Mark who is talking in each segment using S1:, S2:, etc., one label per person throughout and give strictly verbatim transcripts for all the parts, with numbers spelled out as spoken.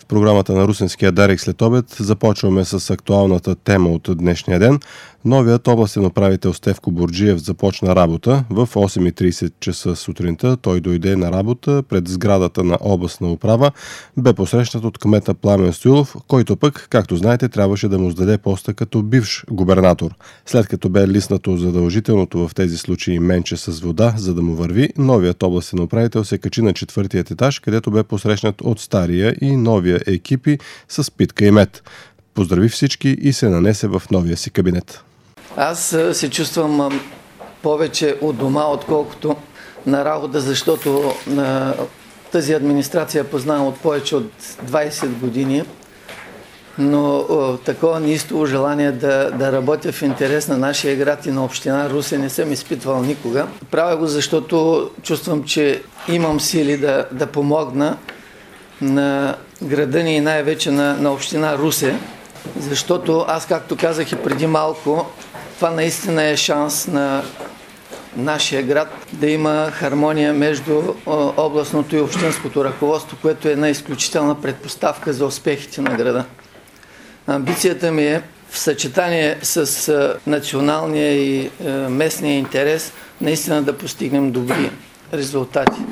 S1: програмата на Русенския Дарик след обед започваме с актуалната тема от днешния ден. Новият областен управител Стефко Бурджиев започна работа. В осем и трийсет часа сутринта той дойде на работа пред сградата на областна управа. Бе посрещнат от кмета Пламен Стоилов, който пък, както знаете, трябваше да му сдаде поста като бивш губернатор. След като бе лиснато задължителното в тези случаи менче с вода, за да му върви, новият областен управител се качи на четвъртият етаж, където бе посрещнат от стария и новия екипи с питка и мед. Поздрави всички и се нанесе в новия си кабинет.
S2: Аз се чувствам повече от дома, отколкото на работа, защото на тази администрация познавам от повече от двайсет години, но такова неистово желание да, да работя в интерес на нашия град и на община Русе не съм изпитвал никога. Правя го, защото чувствам, че имам сили да, да помогна на града ни и най-вече на, на община Русе, защото аз, както казах и преди малко, това наистина е шанс на нашия град да има хармония между областното и общинското ръководство, което е една изключителна предпоставка за успехите на града. Амбицията ми е в съчетание с националния и местния интерес наистина да постигнем добри резултати.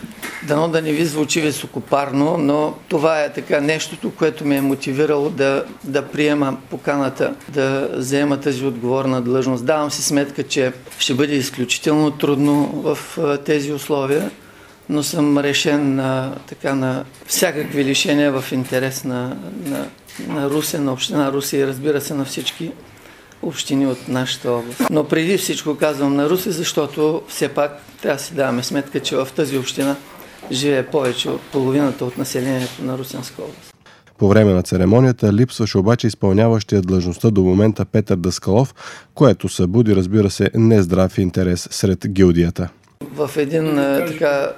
S2: Дано да не ви звучи високопарно, но това е така нещото, което ме е мотивирало да, да приема поканата, да заема тази отговорна длъжност. Давам си сметка, че ще бъде изключително трудно в тези условия, но съм решен на, така, на всякакви лишения в интерес на, на, на Русе, на община Русе и разбира се на всички общини от нашата област. Но преди всичко казвам на Русе, защото все пак трябва да си даваме сметка, че в тази община живее повече от половината от населението на Русенска област.
S1: По време на церемонията липсваше обаче изпълняващия длъжността до момента Петър Даскалов, което събуди, разбира се, нездрав интерес сред гилдията.
S2: В един така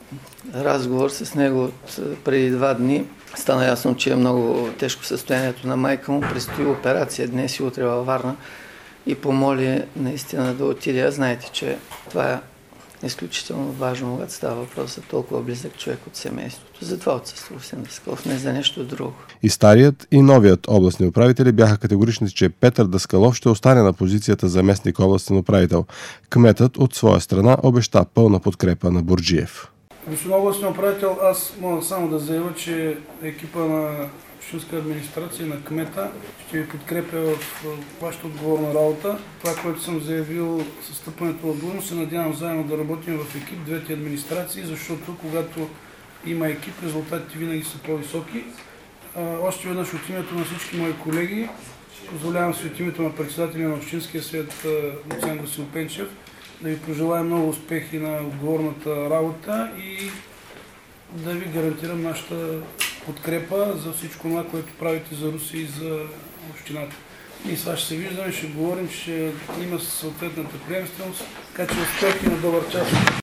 S2: разговор с него от преди два дни стана ясно, че е много тежко състоянието на майка му. Предстои операция днес и утре във Варна и помоли наистина да отиде. Знаете, че това е изключително важно, когато става въпрос за толкова близък човек от семейството. Затова отсъства Русен Даскалов, не за нещо друго.
S1: И старият, и новият областни управители бяха категорични, че Петър Даскалов ще остане на позицията заместник областен управител. Кметът от своя страна обеща пълна подкрепа на Бурджиев.
S3: Господин областен управител, аз мога само да заявя, че екипа на общинска администрация и на кмета ще ви подкрепя в вашата отговорна работа. Това, което съм заявил със стъпването в длъжност, се надявам заедно да работим в екип, двете администрации, защото когато има екип, резултатите винаги са по-високи. Още веднъж от името на всички мои колеги, позволявам се от името на председателя на Общинския съвет доцент Васил Пенчев да ви пожелая много успехи на отговорната работа и да ви гарантирам нашата подкрепа за всичко това, което правите за Русе и за общината. Ние с вас ще се виждаме, ще говорим, ще има съответната приемственост, така че успехи на добър час.